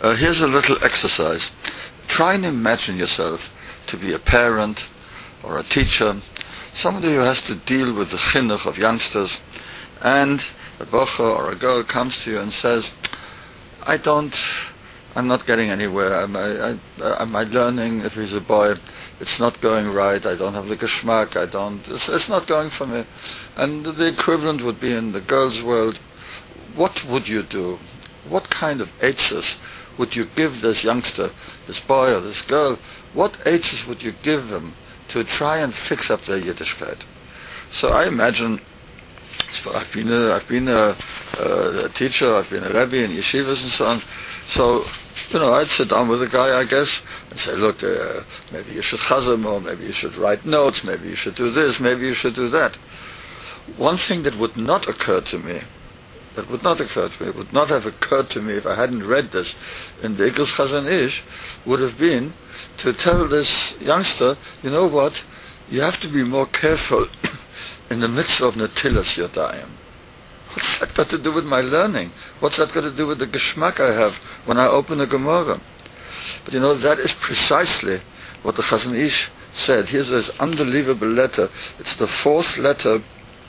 Here's a little exercise. Try and imagine yourself to be a parent or a teacher, somebody who has to deal with the chinuch of youngsters, and a bocher or a girl comes to you and says, I'm not getting anywhere. My learning, if he's a boy, it's not going right. I don't have the geschmack. It's not going for me. And the equivalent would be in the girls' world. What would you do? What kind of eitzes would you give this youngster, this boy or this girl? What eitzes would you give them to try and fix up their Yiddishkeit? So I imagine, I've been a teacher, I've been a rebbe in yeshivas and so on. So, I'd sit down with a guy, I guess, and say, look, maybe you should chazar more, maybe you should write notes, maybe you should do this, maybe you should do that. One thing that would not occur to me, it would not have occurred to me if I hadn't read this in the Igros Chazon Ish, would have been to tell this youngster, you know what, you have to be more careful in the mitzvah of Netilas Yadayim. What's that got to do with my learning? What's that got to do with the geschmack I have when I open a Gemara? But that is precisely what the Chazon Ish said. Here's this unbelievable letter. It's the 4th letter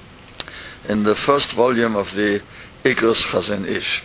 in the 1st volume of the Igros Chazon Ish.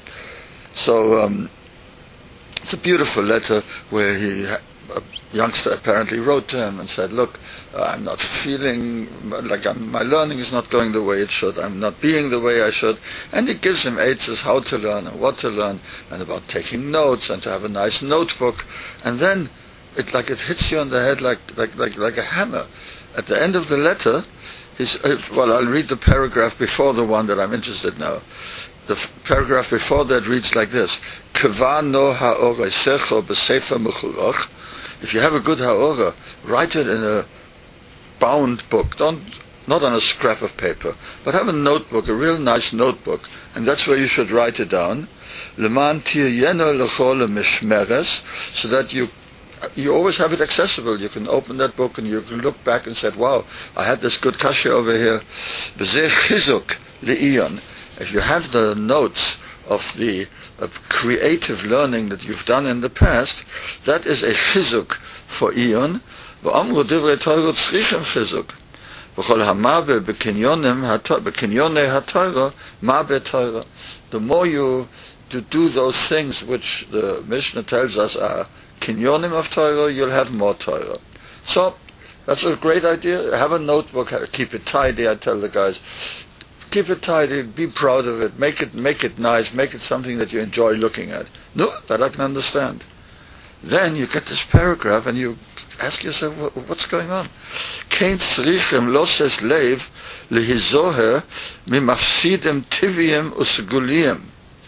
So it's a beautiful letter where a youngster apparently wrote to him and said, look, I'm not feeling like my learning is not going the way it should. I'm not being the way I should. And he gives him eitzes how to learn and what to learn and about taking notes and to have a nice notebook. And then it hits you on the head like a hammer. At the end of the letter, I'll read the paragraph before the one that I'm interested in now. The paragraph before that reads like this: Keva no ha'oresecho b'sefer mechulach. If you have a good ha'ora, write it in a bound book. Not on a scrap of paper, but have a notebook, a real nice notebook, and that's where you should write it down. Leman tiyeno lechol mishmeres, so that you always have it accessible. You can open that book and you can look back and say, wow, I had this good kasha over here. B'zeh chizuk le'iyon. If you have the notes of the creative learning that you've done in the past, that is a chizuk for Iyon. V'amru divrei Torah tzrichem chizuk. V'chol ha'mabe b'kinyonim b'kinyonei ha'Torah mabe Torah. The more you do those things which the Mishnah tells us are kinyonim of Torah, you'll have more Torah. So that's a great idea. Have a notebook, keep it tidy. I tell the guys, keep it tidy, be proud of it, make it nice, make it something that you enjoy looking at. No, that I can understand. Then you get this paragraph and you ask yourself, what's going on? Kein tzrichem loses leiv lehizoher mimafsidim tiviyim usguliyim.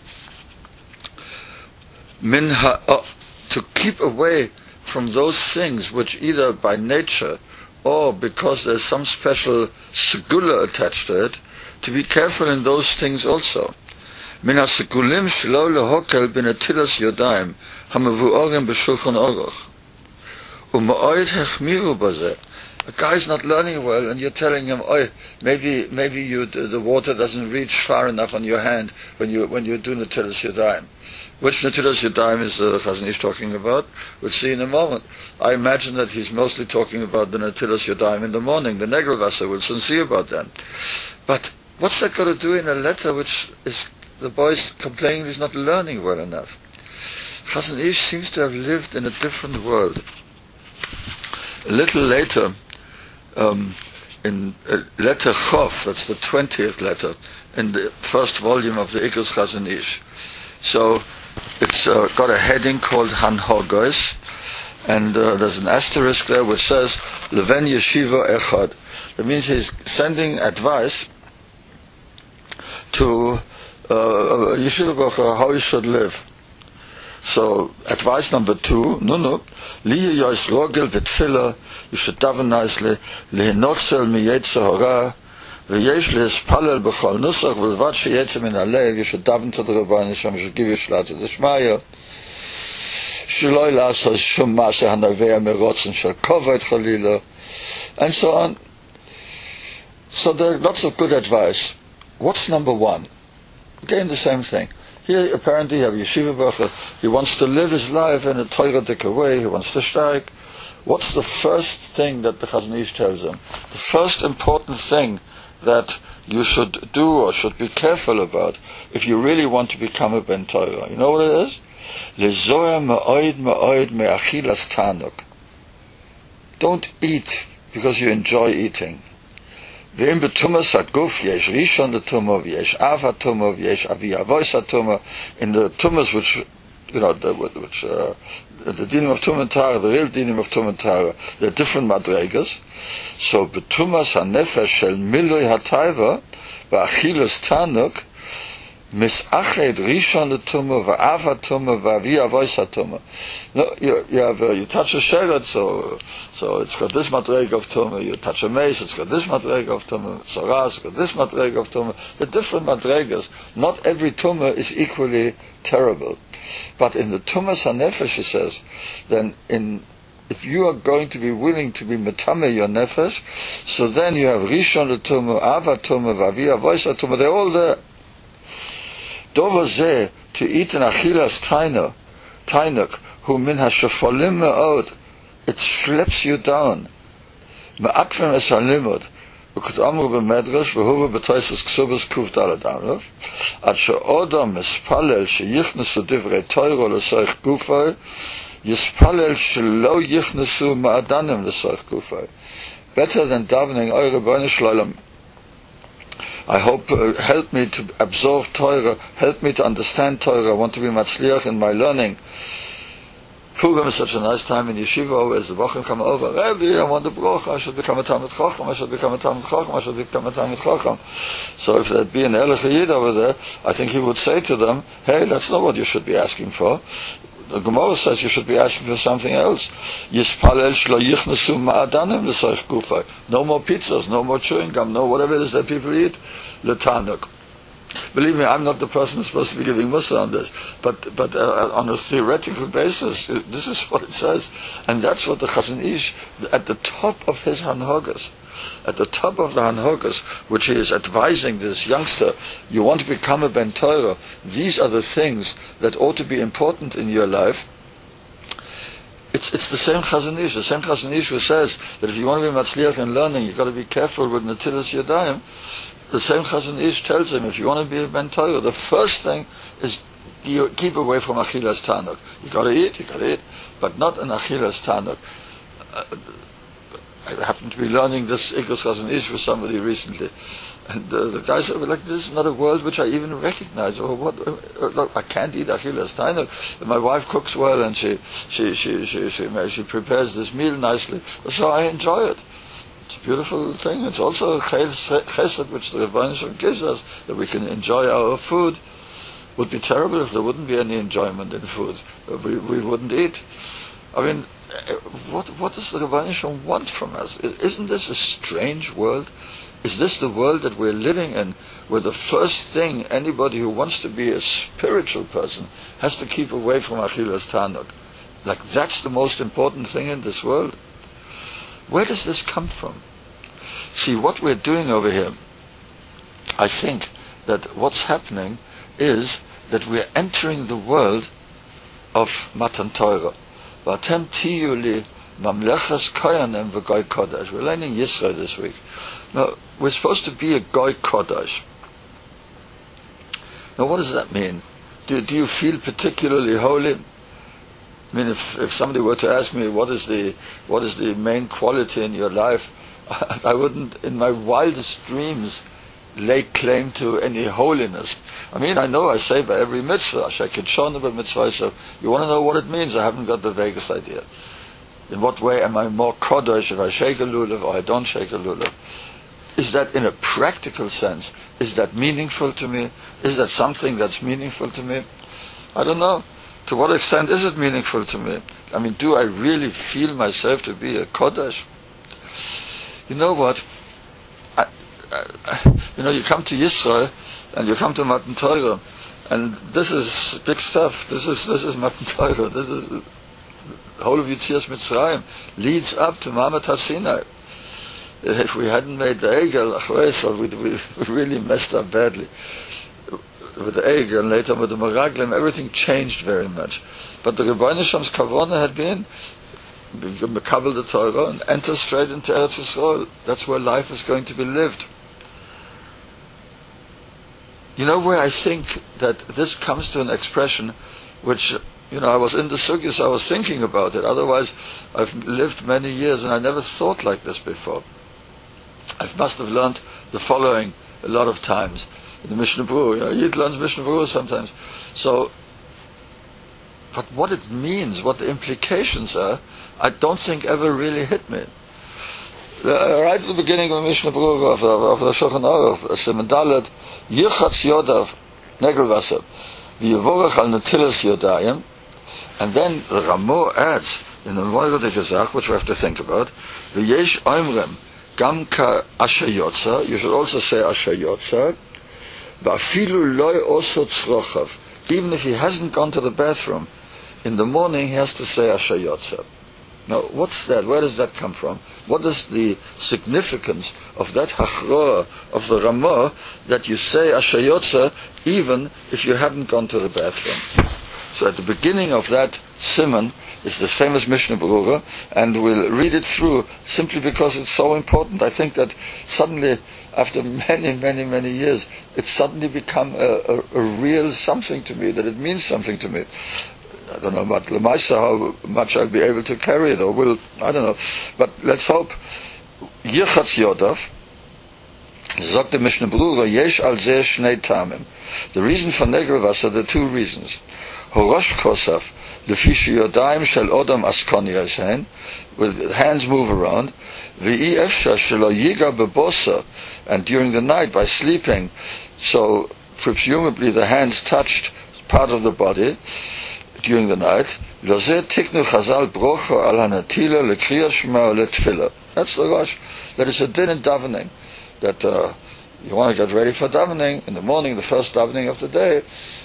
To keep away from those things which either by nature or because there's some special segula attached to it, to be careful in those things also. Min ha-segulim shelo lehokel b'netilas yodayim hamavuorim b'shulchan aruch. U'ma'od hechmiru bazeh. A guy's not learning well, and you're telling him, maybe the water doesn't reach far enough on your hand when you do netilas yodayim. Which netilas yodayim is Chazon Ish talking about? We'll see in a moment. I imagine that he's mostly talking about the netilas yodayim in the morning, the negervasser. We'll soon see about that. But what's that got to do in a letter which is the boy's complaining he's not learning well enough? Chazon Ish seems to have lived in a different world. A little later, in letter Chof, that's the 20th letter, in the 1st volume of the Igros Chazon Ish. So it's got a heading called Hanhogos, and there's an asterisk there which says Leven Yeshiva Echad. That means he's sending advice to Yeshiva Bocher how he should live. So advice number 2, Liye yois rogel v'tfila, you should daven nicely, lihinotzel miyetze hora, v'yesh lihispalel b'chol nusach, v'lvat sheyetze min halev, you should daven to the Rebbeinu Shem, should give you shlat d'shmaya, sheloi la'asas shum ma'aseh hanavei merotzen shel kovod chalila, and so on. So there are lots of good advice. What's number 1? Again, the same thing. Here, apparently, you have Yeshiva Bacher. He wants to live his life in a Torah-dik way. He wants to strike. What's the first thing that the Chazon Ish tells him? The first important thing that you should do or should be careful about if you really want to become a Ben Torah. You know what it is? Lezoya ma'oid ma'oid me'achilas tanuk. Don't eat because you enjoy eating. Ve'im betumas haguf yesh rishon l'tumah v'yesh av ha'tumah v'yesh avi avois ha'tumah. In the tumas which the dinim of Tumah and Tara, the real dinim of Tumah and Tara, there are different madregas. So betumas hanefesh shel milui hatayva v'achilas tanuk misached rishon l'tumah v'av ha'tumah v'avi avois ha'tumah. No, you touch a sheret, so it's got this madrega of tumah. You touch a mace, it's got this madrega of tumah. Saras, it's got this madrega of tumah. The different madregas. Not every tumah is equally terrible. But in the Tumas HaNefesh, he says, then if you are going to be willing to be metame your nefesh, so then you have Rishon l'tumah, Av ha'tumah, V'avi avois ha'tumah, they're all there. Dover zeh, to eat an achilas tainuk, who min ha'shefolim me'od, it schleps you down. Me'akvim es ha'limud, וכתאמרו במדרש, והוא בתויסס כסובס קוף דלת אמרף, עד שאודם מספלל שיכנסו דברי תוירו לסורך גופי, יספלל שלא יכנסו מעדנים לסורך גופי. Better than davening, Oy Rebbeinu Shloim. I hope, help me to absorb Torah, help me to understand Torah, I want to be matzliach in my learning. Purim is such a nice time in yeshiva, as the Bochum come over, Rebbe, I want the brocha, I should become a Talmid Chacham, I should become a Talmid Chacham, I should become a Talmid Chacham. So if there'd be an Elech Yid over there, I think he would say to them, hey, that's not what you should be asking for. The Gemara says you should be asking for something else. Yispalel shlo yichnesu ma'adanim l'soich gufay. No more pizzas, no more chewing gum, no whatever it is that people eat, l'tanuk. Believe me, I'm not the person who's supposed to be giving mussar on this, but on a theoretical basis, this is what it says, and that's what the Chazon Ish, at the top of his Hanhogas, at the top of the Hanhogas, which he is advising this youngster, you want to become a Ben Torah, these are the things that ought to be important in your life. It's the same Chazon Ish, the same Chazon Ish who says that if you want to be matzliach in learning, you've got to be careful with Natilas Yadayim. The same Chazon Ish tells him, if you want to be a Ben Torah, the first thing is you keep away from Achilas Tanuk. You got to eat, but not an Achilas Tanuk. I happened to be learning this Ikos Chazon Ish with somebody recently, and the guy said, like, this is not a word which I even recognize. Or what? Look, I can't eat Achilas Tanuk. My wife cooks well, and she prepares this meal nicely, so I enjoy it. It's a beautiful thing. It's also a chesed which the Rebbeinu Shalom gives us, that we can enjoy our food. It would be terrible if there wouldn't be any enjoyment in food. We wouldn't eat. I mean, what does the Rebbeinu Shalom want from us? Isn't this a strange world? Is this the world that we're living in, where the first thing anybody who wants to be a spiritual person has to keep away from Achilas Tanuk? Like, that's the most important thing in this world? Where does this come from? See, what we're doing over here, I think that what's happening is that we're entering the world of Matan Torah. V'atem tiyu li mamlechas koyanim v'goy kodesh. We're learning Yisro this week. Now, we're supposed to be a goy kodesh. Now, what does that mean? Do you feel particularly holy? I mean, if somebody were to ask me what is the main quality in your life, I wouldn't, in my wildest dreams, lay claim to any holiness. I mean, I know I say by every mitzvah, Sheket Shona b'mitzvah, so you want to know what it means, I haven't got the vaguest idea. In what way am I more kodesh if I shake a lulav or I don't shake a lulav? Is that in a practical sense? Is that meaningful to me? Is that something that's meaningful to me? I don't know. To what extent is it meaningful to me? I mean, do I really feel myself to be a kodesh? You know what? You come to Yisrael and you come to Matan Torah, and this is big stuff. This is Matan Torah. This is the whole of Yetzias Mitzrayim leads up to Mamat HaSinai. If we hadn't made the Egel, we really messed up badly. with the egg and later with the Meraglim, everything changed very much. But the Rebbeinu Sham's Kavanah had been Mekabel the Torah and enter straight into Eretz Yisrael. That's where life is going to be lived. You know where I think that this comes to an expression, which, I was in the sugya, so I was thinking about it. Otherwise, I've lived many years and I never thought like this before. I must have learned the following a lot of times in the Mishnah Berurah. Yid learns Mishnah Berurah sometimes. So, but what it means, what the implications are, I don't think ever really hit me. Right at the beginning of Mishnah Berurah of the Shulchan Aruch, Siman Dalet, Yirchatz Yodav Negel Vasav, V'Yevorach al Netilas Yodayim, and then the Ramo adds in the Moirah Gezach, which we have to think about, V'Yesh Oimrem Gam Ka Ashayotza, you should also say Ashayotza, V'Afilu Loi Oso Tzrochav, even if he hasn't gone to the bathroom, in the morning he has to say Ashayotza. Now, what's that? Where does that come from? What is the significance of that hachroah of the Ramah that you say Ashayotza even if you haven't gone to the bathroom? So at the beginning of that siman is this famous Mishnah Berurah, and we'll read it through simply because it's so important. I think that suddenly, after many, many, many years, it's suddenly become a real something to me, that it means something to me. I don't know about Lemaisa, how much I'll be able to carry it, or will, I don't know. But let's hope. Yirchatz Yodav, sagt the Mishnah Berurah, Yesh al zeh shnei tamim. The reason for Negel Vasav, there are two reasons. Horosh Kosaf, lefi sheyodayim shel odam askoni yashen, with hands move around, v'i efsha shelo yiga bebosa, and during the night by sleeping, so presumably the hands touched part of the body, during the night, Lozeh tiknu chazal brocha al hanatila lekriya shema letfila. That's the Rosh. That is a din in davening. That you want to get ready for davening in the morning, the first davening of the day.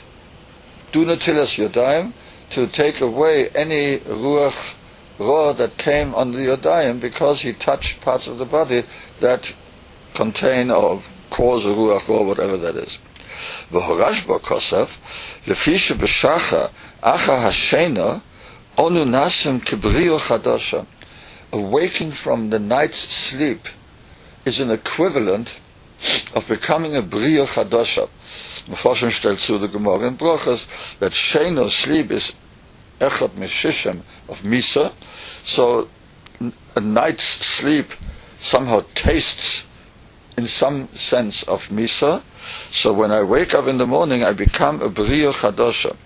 Do natilas yodayim, to take away any ruach roh that came on the yodayim because he touched parts of the body that contain or cause a ruach roh, whatever that is. V'horashba kosaf lefi shebeshacha acha hashena onu nasim kibrio chadasha. Awaking from the night's sleep is an equivalent of becoming a brio chadasha. Mefarshim stellt zu the Gemara in Brachas that shena, sleep, is echad mishishim of misa. So a night's sleep somehow tastes in some sense of misa. So when I wake up in the morning, I become a brio chadasha.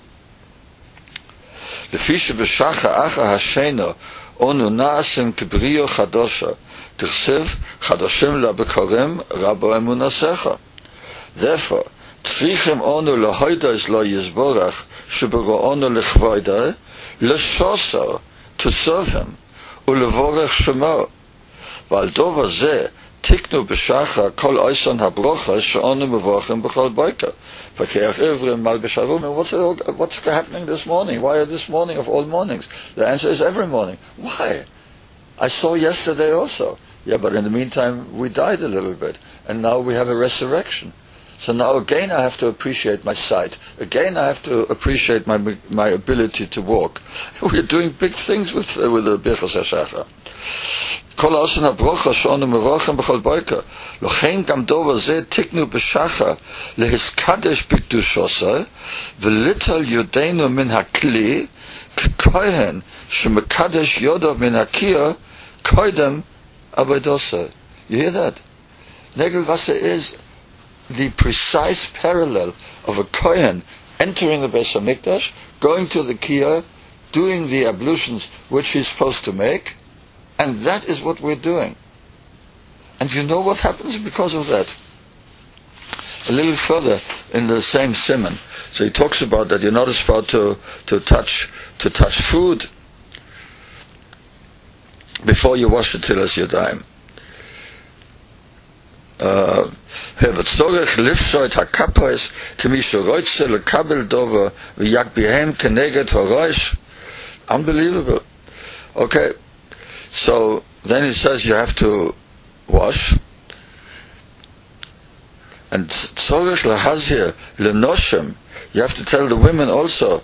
Lefi shebeshacha acha hashena onu naasim kibrio chadasha tichsev chadashim labekorem rabo emunasecha. Therefore, tzrichem onu lehoidos lo yizborach shebero onu lechvoidai leshosa, to serve him, ulevorech shemo. Val dover zeh tiknu b'shacha kol oison habrocha she'onu mevorchim b'chol boiker. V'keach ivrim mal b'shavum. What's happening this morning? Why this morning of all mornings? The answer is every morning. Why? I saw yesterday also. Yeah, but in the meantime we died a little bit, and now we have a resurrection. So now again I have to appreciate my sight. Again I have to appreciate my ability to walk. We're doing big things with the Birchas HaShachar. כל העושים הברוכה שאנו מבורכים בכל בוקר, לכן גם דבר זה תקנו בשחר להסקדש בקדושוסו וליטול ידינו מן הכלי ככהן שמקדש יודו מן הקיר קודם עבודתו. You hear that? Negel Vasav is the precise parallel of a kohen entering the Beis HaMikdash, going to the kiyah, doing the ablutions which he's supposed to make. And that is what we're doing. And you know what happens because of that? A little further in the same siman. So he talks about that you're not supposed to touch food before you wash the tilas yadayim. וצורך לפשוע את הכפוס כמי שרוצה לקבל דבר ויקביהם כנגד הראש. Unbelievable. Okay. So then it says you have to wash, And tzorich lahazir lenoshim, you have to tell the women also,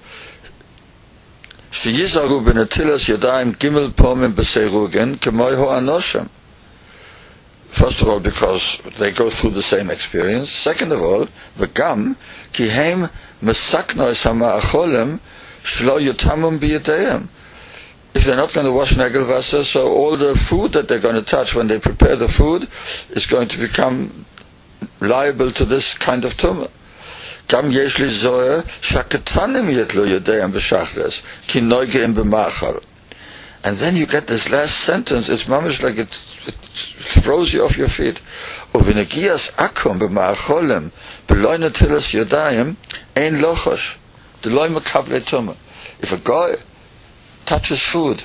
sheyizaru b'netilas yadayim gimel pomim b'seirugin k'moi ho'anoshim. First of all, because they go through the same experience. Second of all, v'gam ki heim mesaknois hama'acholim shlo yutamum b'yadayim. If they're not going to wash Negelwasser, so all the food that they're going to touch when they prepare the food is going to become liable to this kind of tumah. Gam yesh li zoyer shaketanim yetlo yadayim b'shachres ki noigim b'machal. And then you get this last sentence. It's mamish like it throws you off your feet. Uvenegias akum b'ma'acholim b'loy netilas yadayim ein lochosh d'loy makable tumah. If a guy touches food,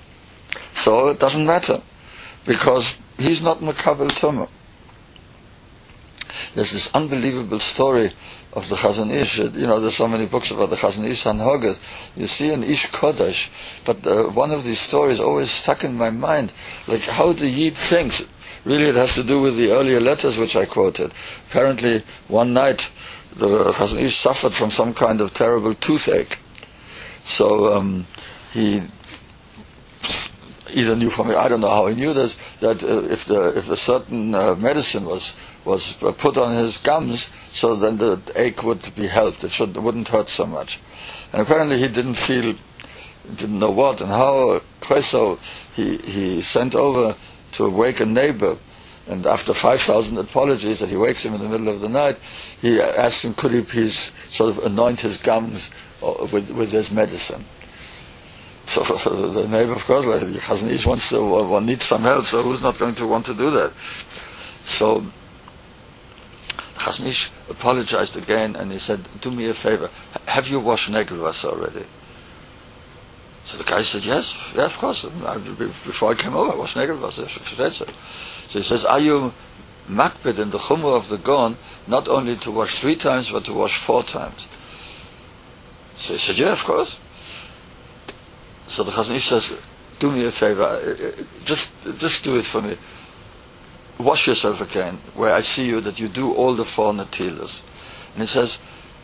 so it doesn't matter, because he's not makabel tumah. There's this unbelievable story of the Chazon Ish. There's so many books about the Chazon Ish Hanhogas. You see an Ish Kodesh, but one of these stories always stuck in my mind, like how the Yid thinks. Really, it has to do with the earlier letters which I quoted. Apparently, one night the Chazon Ish suffered from some kind of terrible toothache. So he either knew from me, I don't know how he knew this, that if a certain medicine was put on his gums, so then the ache would be helped. It wouldn't hurt so much. And apparently he didn't know what and how. So he sent over to wake a neighbor, and after 5,000 apologies that he wakes him in the middle of the night, he asked him, could he please sort of anoint his gums with his medicine. So the neighbor, of course, like Chazon Ish needs some help, so who's not going to want to do that? So Chazon Ish apologized again, and he said, do me a favor, have you washed Negelwasser already? So the guy said, yes, of course. Before I came over, I washed Negelwasser. So he says, are you makbid in the chumrah of the Gaon, not only to wash 3 times, but to wash 4 times? So he said, yeah, of course. So the Chazon Ish says, do me a favor, just do it for me. Wash yourself again, where I see you, that you do all the 4 netilas. And he says,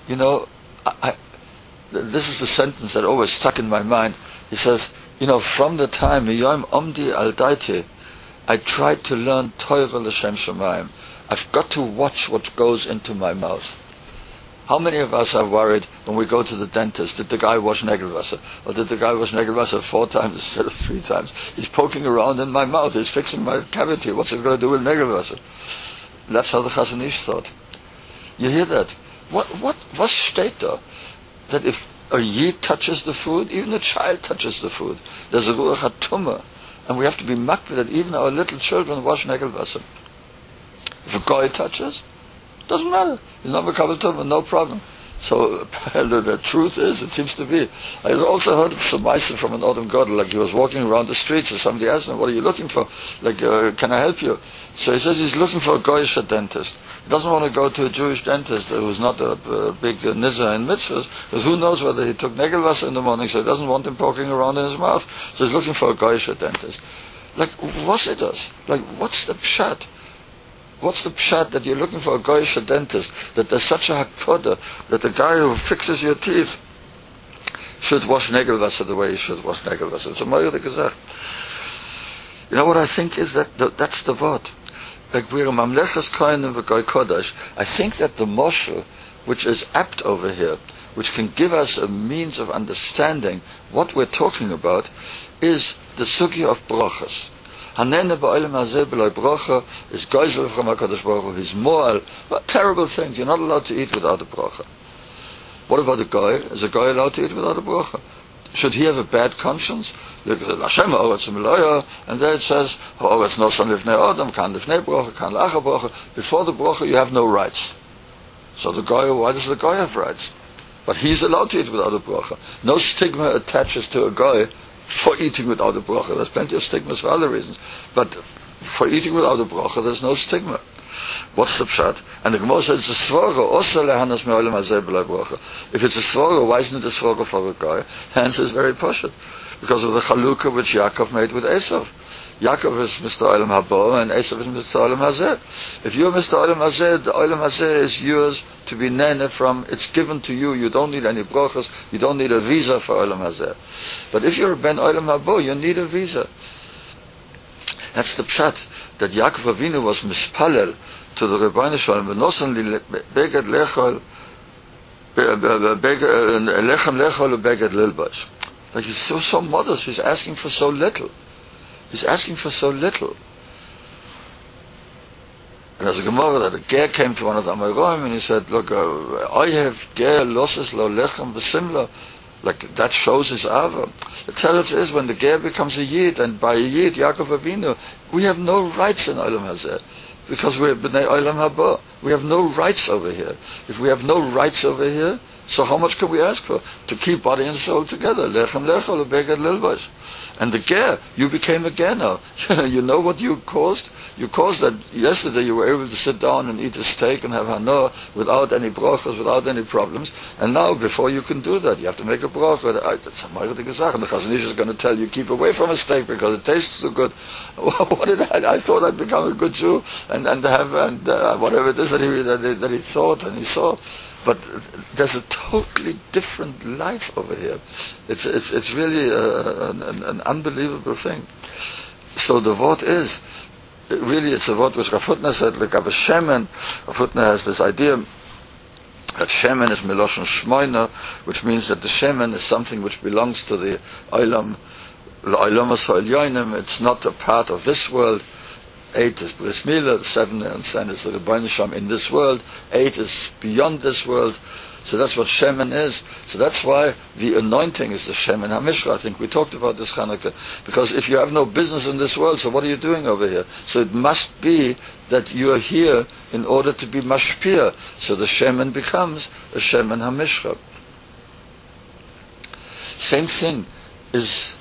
this is the sentence that always stuck in my mind. He says, from the time Miyom Omdi Al Daiti, I tried to learn Torah L'Shem Shamayim. I've got to watch what goes into my mouth. How many of us are worried when we go to the dentist, did the guy wash Negelwasser? Or did the guy wash Negelwasser 4 times instead of 3 times? He's poking around in my mouth, he's fixing my cavity, what's it going to do with Negelwasser? That's how the Chazon Ish thought. You hear that? What steht da? That if a Yid touches the food, even a child touches the food, there's a Ruach HaTumah. And we have to be makbid that even our little children wash Negelwasser. If a guy touches, doesn't matter. He's not makabel tumah, no problem. So the truth is, it seems to be. I also heard of some Meister from an Odom Godel, like he was walking around the streets and somebody asked him, what are you looking for? Like, can I help you? So he says he's looking for a Goyish dentist. He doesn't want to go to a Jewish dentist who's not a big nizah in mitzvahs, because who knows whether he took Negelwasser in the morning, so he doesn't want him poking around in his mouth. So he's looking for a Goyish dentist. Like, what's it does? Like, what's the pshat? What's the pshat that you're looking for a goyish dentist, that there's such a hakpoda, that the guy who fixes your teeth should wash Negelwasser the way he should wash Negelwasser? It's a moyede gezach. You know what I think is that's the word. Like we're a mamleches kohenim v'goy kodesh. I think that the moshel, which is apt over here, which can give us a means of understanding what we're talking about, is the sugya of brochas. Hanene ba'olam hazeh b'loi brocha is goyzel from HaKadosh Baruch Hu. He's moral. What terrible things. You're not allowed to eat without a brocha. What about a guy? Is a guy allowed to eat without a brocha? Should he have a bad conscience? And there it says, before the brocha you have no rights. So the guy, why does the guy have rights? But he's allowed to eat without a brocha. No stigma attaches to a guy for eating without a bracha. There's plenty of stigmas for other reasons. But for eating without a bracha, there's no stigma. What's the pshat? And the Gemara says, it's a svara, osa lehanas me'olam hazeh b'loi bracha. If it's a svara, why isn't it a svara for a guy? Hence is very poshut. Because of the chalukah which Yaakov made with Esav. Yaakov is Mr. Olam Haba and Esav is Mr. Olam Hazeh. If you're Mr. Olam Hazeh, the Olam Hazeh is yours to be nene from. It's given to you. You don't need any brachas. You don't need a visa for Olam Hazeh. But if you're Ben Olam Haba, you need a visa. That's the pshat that Yaakov Avinu was mispalel to the Rebbeinu Shalom. V'nosan li beged lechol lechem lechol ubeged lilbash. Like he's so modest. He's asking for so little. He's asking for so little. And as a Gemara, that a ger came to one of the Amoraim and he said, look, I have ger losses lo lechem v'simla. Like that shows his ava. The teretz is when the ger becomes a yid, and by a yid, Yaakov Avinu, we have no rights in Olam Hazeh. Because we're b'nei Olam Haba. We have no rights over here. If we have no rights over here, so how much can we ask for? To keep body and soul together. Lechem lechol ubeged lilbash. And the ger, you became a ger now. You know what you caused? You caused that yesterday you were able to sit down and eat a steak and have hana without any brachas, without any problems. And now, before you can do that, you have to make a bracha. That's a ma'aridige Sache. And the Chazon Ish is going to tell you, keep away from a steak because it tastes so good. What did I thought I'd become a good Jew and have whatever it is that he thought and he saw. But there's a totally different life over here. It's really an unbelievable thing. So the word is, really it's a word which Rav Hutner said, like Abba Shemen. Rav Hutner has this idea that Shemen is Miloshen Shmoina, which means that the Shemen is something which belongs to the Olam HaSo'el. It's not a part of this world. 8 is Bris Milah, 7 and 10 is the Rebbeinu Shalom in this world, 8 is beyond this world. So that's what Shemen is. So that's why the anointing is the Shemen HaMishra. I think we talked about this Chanukah. Because if you have no business in this world, so what are you doing over here? So it must be that you are here in order to be mashpia. So the Shemen becomes a Shemen HaMishra. Same thing is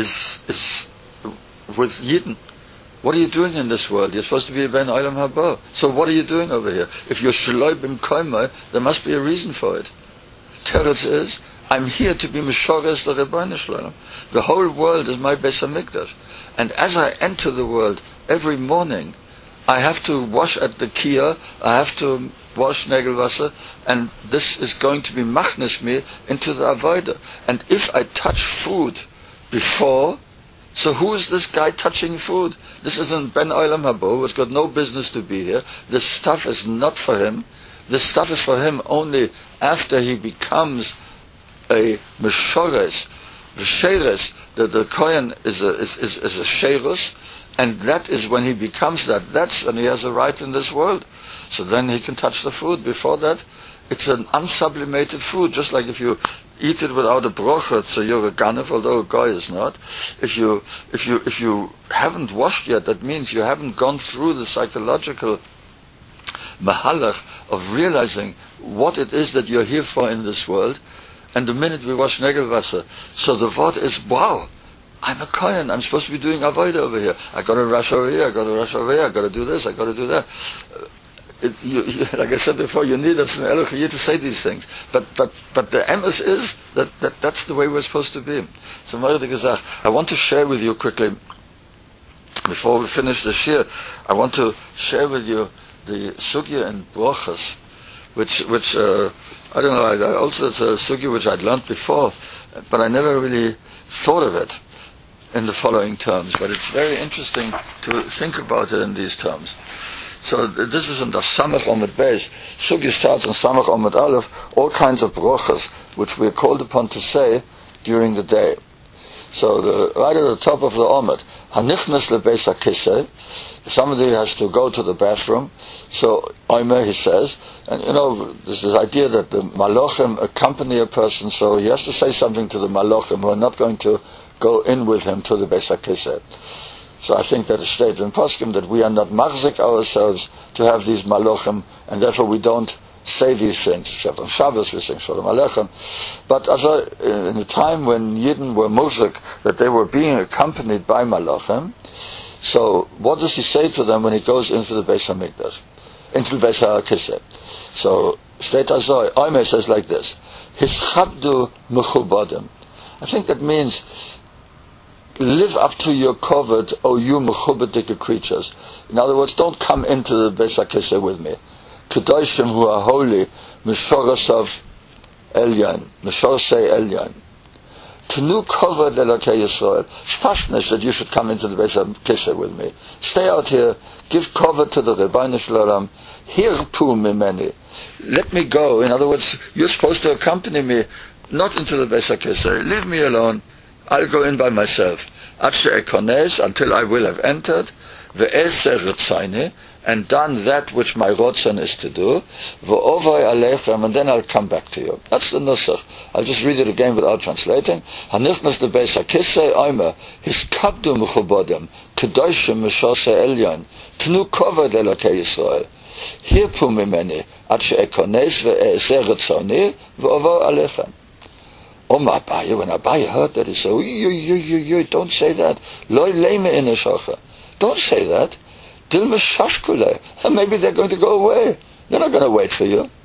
with Yidden. What are you doing in this world? You're supposed to be a Ben Olam Haba. So what are you doing over here? If you're Shaloi B'm Koimai, there must be a reason for it. Teretz is, I'm here to be Meshores the Rebbeinu Shalom. The whole world is my Beis HaMikdash. And as I enter the world every morning, I have to wash at the Kia, I have to wash Negelwasser, and this is going to be machnes me into the Avodah. And if I touch food before, so who is this guy touching food? This isn't Ben Olam Haba, who's got no business to be here. This stuff is not for him. This stuff is for him only after he becomes a Meshores, Sheres, that the Kohen is a Sherus, and that is when he becomes that. That's when he has a right in this world. So then he can touch the food. Before that, it's an unsublimated food, just like if you eat it without a brocha, so you're a ganef, although a guy is not. If you haven't washed yet, that means you haven't gone through the psychological mahalach of realizing what it is that you're here for in this world. And the minute we wash Negelwasser, so the word is, wow, I'm a Kohen, I'm supposed to be doing avodah over here. I got to rush over here, I got to rush over here, I got to do this, I got to do that. Like I said before, you need a Eloch to say these things. But the emes is that's the way we're supposed to be. So I want to share with you quickly, before we finish the shir, I want to share with you the sugya and brochas, which I don't know. Also, it's a sugya which I'd learned before, but I never really thought of it in the following terms. But it's very interesting to think about it in these terms. So this is in the Samach Omid Beis. Sugya starts in Samach Omid Aleph, all kinds of brochas which we are called upon to say during the day. So right at the top of the Omid, Hanichnas lebeis hakisei, somebody has to go to the bathroom, so Omer, he says, and there's this idea that the Malachim accompany a person, so he has to say something to the Malachim who are not going to go in with him to the beis hakisei. So I think that it states in Poskim that we are not machzik ourselves to have these malachim, and therefore we don't say these things, except on Shabbos we sing Shalom Aleichem. But in the time when Yidden were machzik, that they were being accompanied by malachim, so what does he say to them when he goes into the Beis HaMikdash, into the Beis HaKisei? So Shteit Azoi, Omer says like this, Hischabdu mechubadim. I think that means live up to your covet, O you mechubadik creatures. In other words, don't come into the Beis HaKisei with me. Kedoshim who are holy, Meshorasav Elyon, Meshorasei Elyon. Tnu covet Elokei Yisrael. It's fastness that you should come into the Beis HaKisei with me. Stay out here, give covet to the Rebbeinu Shalom. Hirpu mimeni. Let me go. In other words, you're supposed to accompany me, not into the Beis HaKisei. Leave me alone. I'll go in by myself. Until I will have entered, and done that which my rotzen is to do, and then I'll come back to you. That's the nusach. I'll just read it again without translating. Hanichnas the Beis HaKisei oimer, hiskabdu mechubodim, kedoshim meshose elyon, tnu koved elokei Yisrael. Hirpu mimeni, ad she'ekones ve'eser rotzoni, ve'ovo alechem. When Abaye heard that, he said, don't say that. Don't say that. And maybe they're going to go away. They're not going to wait for you.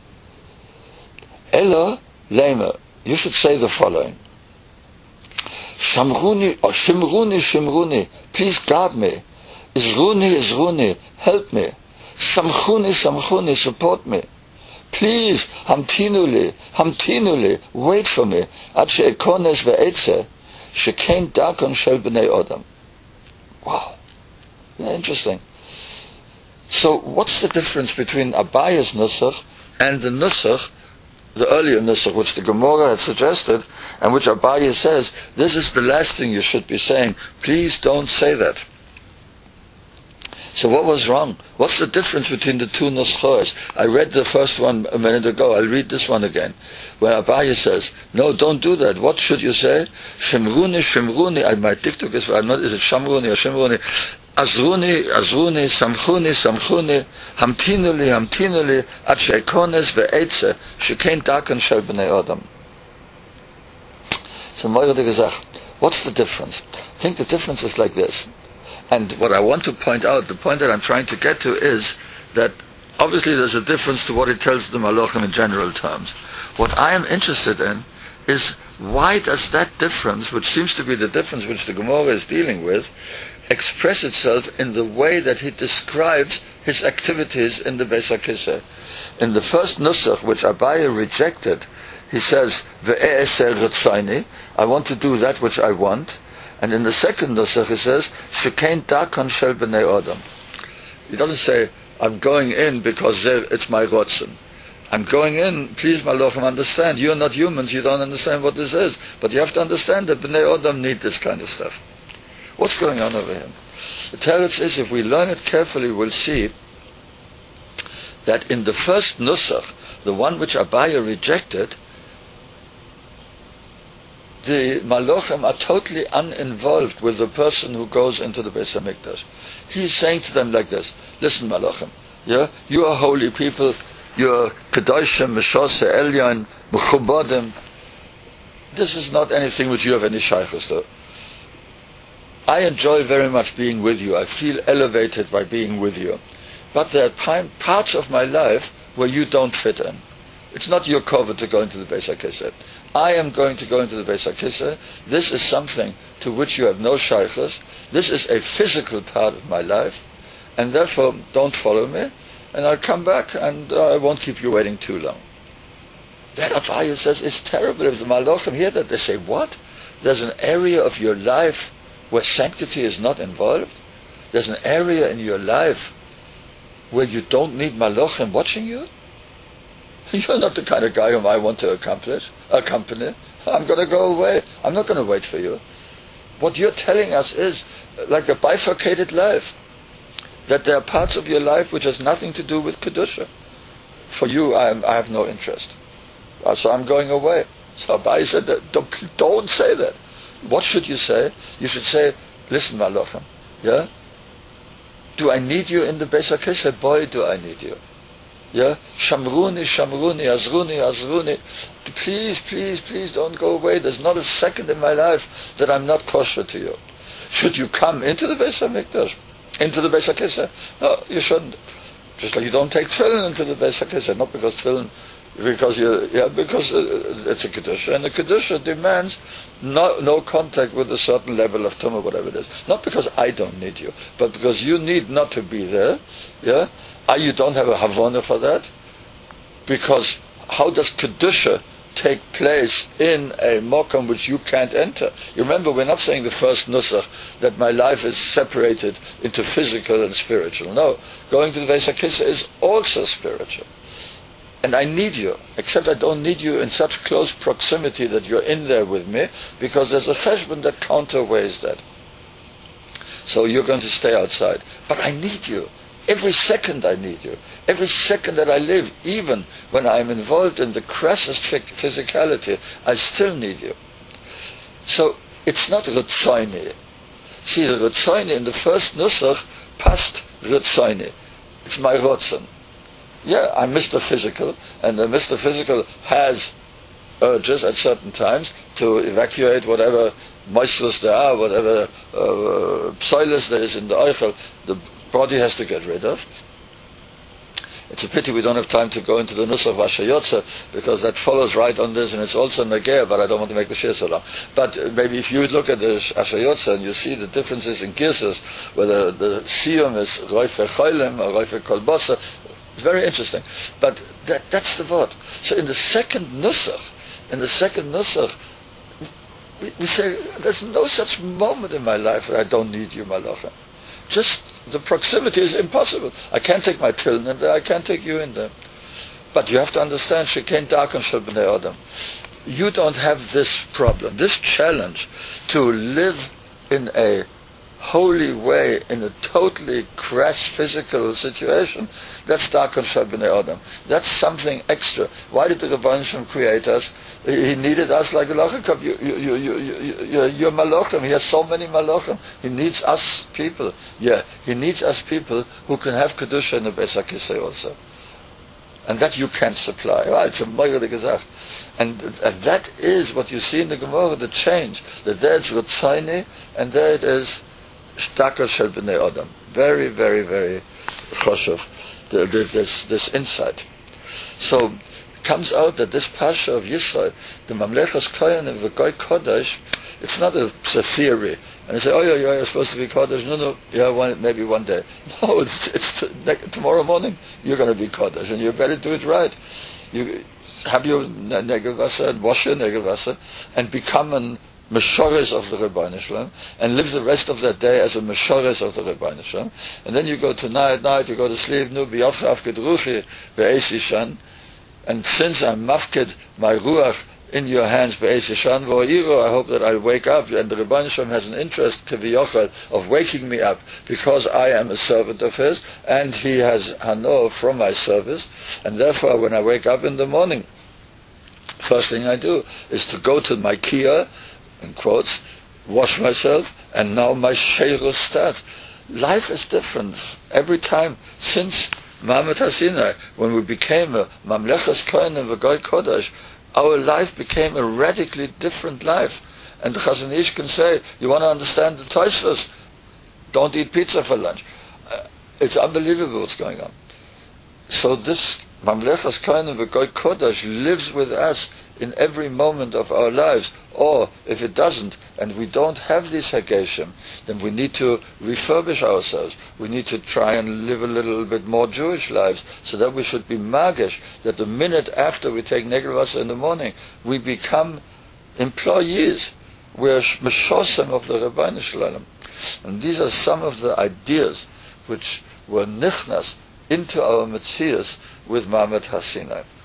Ella lema. You should say the following. Shamruni, or Shimruni, please guard me. Izruni, help me. Samchuni, support me. Please, hamtinuli, wait for me. Ad she'ekones ve'etze, shekein dakon shel b'nei odam. Wow, interesting. So, what's the difference between Abaye's nusach and the nusach, the earlier nusach, which the Gemara had suggested, and which Abaye says, this is the last thing you should be saying. Please don't say that. So what was wrong? What's the difference between the two nuschos? I read the first one a minute ago. I'll read this one again. Where Abaye says, no, don't do that. What should you say? Shemruni, my TikTok is, I'm not, is it Shamruni or Shemruni? Azruni, samchuni, hamtinuli, ad she'ekones ve'etze, shekein daken shel b'nei odam. So Moira de Gezach, what's the difference? I think the difference is like this. And what I want to point out, the point that I'm trying to get to is that obviously there's a difference to what it tells the Malachim in general terms. What I am interested in is why does that difference, which seems to be the difference which the Gemara is dealing with, express itself in the way that he describes his activities in the Beis HaKisei. In the first nusach, which Abaye rejected, he says, Ve'e'eser rotzayni, I want to do that which I want. And in the second nusach he says, Shekein dakon shel b'nei odam. He doesn't say, I'm going in because it's my rotzen. I'm going in, please Malachim, understand, you're not humans, you don't understand what this is. But you have to understand that b'nei odam need this kind of stuff. What's going on over here? The teretz is, if we learn it carefully, we'll see that in the first nusach, the one which Abaye rejected, the Malachim are totally uninvolved with the person who goes into the Beis HaMikdash. He's saying to them like this, listen Malachim, yeah, you are holy people, you're Kedoshim, Meshose, Elyon, Mechubadim. This is not anything which you have any shaykhus to. I enjoy very much being with you. I feel elevated by being with you. But there are parts of my life where you don't fit in. It's not your cover to go into the Beis HaKisei. I am going to go into the Beis HaKisei. This is something to which you have no shaykhus. This is a physical part of my life. And therefore, don't follow me. And I'll come back and I won't keep you waiting too long. That Abaye says it's terrible. If the Malachim hear that, they say, what? There's an area of your life where sanctity is not involved? There's an area in your life where you don't need Malachim watching you? You're not the kind of guy whom I want to accompany. I'm going to go away. I'm not going to wait for you. What you're telling us is like a bifurcated life. That there are parts of your life which has nothing to do with Kedusha. For you, I have no interest. So I'm going away. So Abaye said, don't say that. What should you say? You should say, listen, Malachim, yeah? Do I need you in the Beis HaKisei? Boy, do I need you. Yeah? Shamruni, Azruni. Please don't go away. There's not a second in my life that I'm not kosher to you. Should you come into the Beis HaMikdash? Into the Beis HaKisei? No, you shouldn't. Just like you don't take tefillin into the Beis HaKisei, not because tefillin because it's a kedusha, and the kedusha demands no contact with a certain level of tumah, whatever it is. Not because I don't need you, but because you need not to be there. Yeah, you don't have a havana for that, because how does kedusha take place in a mokum which you can't enter? You remember, we're not saying the first nusach that my life is separated into physical and spiritual. No, going to the Beis HaKisei is also spiritual. And I need you, except I don't need you in such close proximity that you're in there with me, because there's a cheshbon that counterweighs that. So you're going to stay outside. But I need you. Every second I need you. Every second that I live, even when I'm involved in the crassest physicality, I still need you. So it's not Ritzaini. See, the Ritzaini in the first Nusach, past Ritzaini. It's my Rotzen. Yeah, I'm Mr. Physical, and the Mr. Physical has urges at certain times to evacuate whatever moisturous there are, whatever psoilus there is in the eichel, the body has to get rid of. It's a pity we don't have time to go into the Nusach Vashayotze, because that follows right on this, and it's also Nagea, but I don't want to make the shir so long. But maybe if you look at the Ashayotze and you see the differences in Girsas, whether the Siyum is Roife Choylem or Roife Kolbosa, it's very interesting. But that's the word. So in the second Nusach, we say, there's no such moment in my life that I don't need you, Malachim. Just the proximity is impossible. I can't take my children in there, I can't take you in there. But you have to understand, Shekain Darkan Shel Bnei Adam. You don't have this problem, this challenge to live in a holy way, in a totally crash physical situation. That's Darkan Shel Bnei Adam. That's something extra. Why did the Rebbeinu Shem create us? He needed us like a Malachim. You're Malachim. He has so many Malachim. He needs us people. Yeah, he needs us people who can have Kedusha in the Beis HaKisei also. And that you can't supply. Well, it's a Moirele Gesagt. And that is what you see in the Gemara, the change. That there it's Ritzaini, and there it is Darkan Shel Bnei Adam. Very, very, very choshev, this insight. So it comes out that this Pasha of Yisrael, the Mamlechas Kohanim and Goy Kodesh, it's not a theory. And they say, you're supposed to be Kodesh. No, yeah, maybe one day. No, it's tomorrow morning you're going to be Kodesh, and you better do it right. You have your Negelwasser and wash your Negelwasser and become an Meshores of the Rebbeinu Shalom, and live the rest of that day as a Meshores of the Rebbeinu Shalom. And then you go to night, you go to sleep, b'yachaf gedruchi be'eis yishan, and since I'm mafked my ruach in your hands be'eis yishan v'o'iro, I hope that I'll wake up, and the Rebbeinu Shalom has an interest k'v'yochel of waking me up, because I am a servant of his, and he has hano from my service, and therefore when I wake up in the morning, first thing I do is to go to my kiyah, in quotes, wash myself, and now my sheirus starts. Life is different every time since Ma'amet HaSinai, when we became a Mamlechas Kohanim v'Goy Kodesh. Our life became a radically different life. And the Chazon Ish can say, you want to understand the Tosfos, don't eat pizza for lunch. It's unbelievable what's going on. So this Mamlechas Kohanim v'Goy Kodesh lives with us in every moment of our lives. Or if it doesn't, and we don't have this Hageshim, then we need to refurbish ourselves. We need to try and live a little bit more Jewish lives, so that we should be magish, that the minute after we take Negelwasser in the morning, we become employees. We're Meshosim of the Rebbeinu Shalom. And these are some of the ideas which were nichnas into our Metzias with Ma'amet HaSinai.